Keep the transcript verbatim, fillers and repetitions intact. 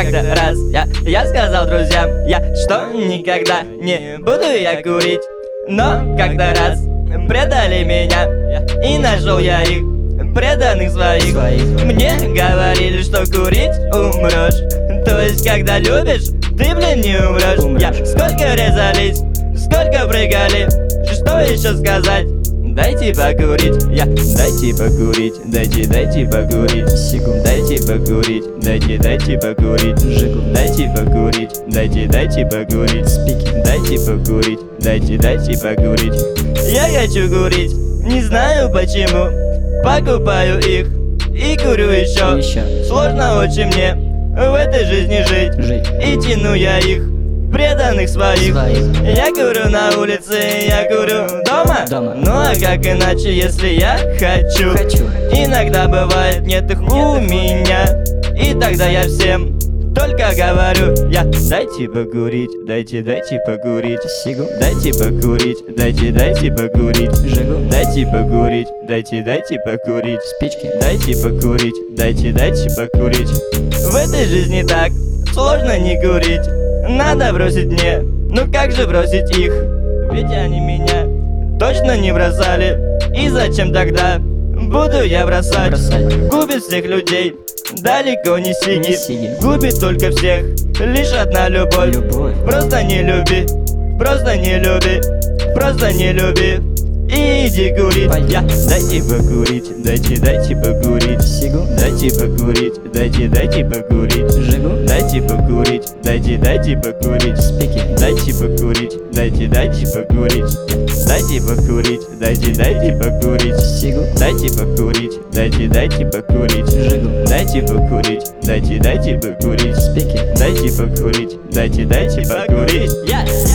как-то раз я, я сказал друзьям, я, что никогда не буду я курить. Но как-то раз предали меня, и нашел я их, преданных своих. Мне говорили, что курить умрешь. То есть, когда любишь, ты, блин, не умрешь. Я сколько резались, сколько прыгали, что еще сказать? Дайте покурить, я, дайте покурить, дайте, дайте покурить, секунд, дайте покурить, дайте, дайте покурить, жигу, дайте покурить, дайте, дайте покурить, спики, дайте покурить, дайте, дайте покурить. Я хочу курить, не знаю почему, покупаю их и курю еще. еще. Сложно очень мне в этой жизни жить, жить. И тяну я их, преданных своих. своих. Я курю на улице, я курю дома, дома. Ну а как иначе, если я хочу? хочу Иногда бывает нет их у меня, и тогда я всем только говорю, я, дайте покурить, дайте, дайте покурить, сигу, дайте покурить, дайте, дайте покурить, жигу, дайте покурить, дайте, дайте покурить, спички, дайте покурить, дайте, дайте покурить. В этой жизни так сложно не курить. Надо бросить мне, ну как же бросить их? Ведь они меня точно не бросали. И зачем тогда буду я бросать? бросать. Губит всех людей, далеко не сиги, не сиги. Губит только всех, лишь одна любовь. любовь Просто не люби, просто не люби, просто не люби. И иди курить, я, дайте покурить, дайте, дайте покурить, сигу, дайте покурить, дайте, дайте покурить, жигу, дайте покурить, дайте, дайте покурить, спики, дайте покурить, дайте, дайте покурить, дайте покурить, дайте, дайте покурить, сигу, дайте покурить, дайте, дайте покурить, жигу, дайте покурить, дайте, дайте покурить, спики, дайте покурить, дайте, дайте покурить.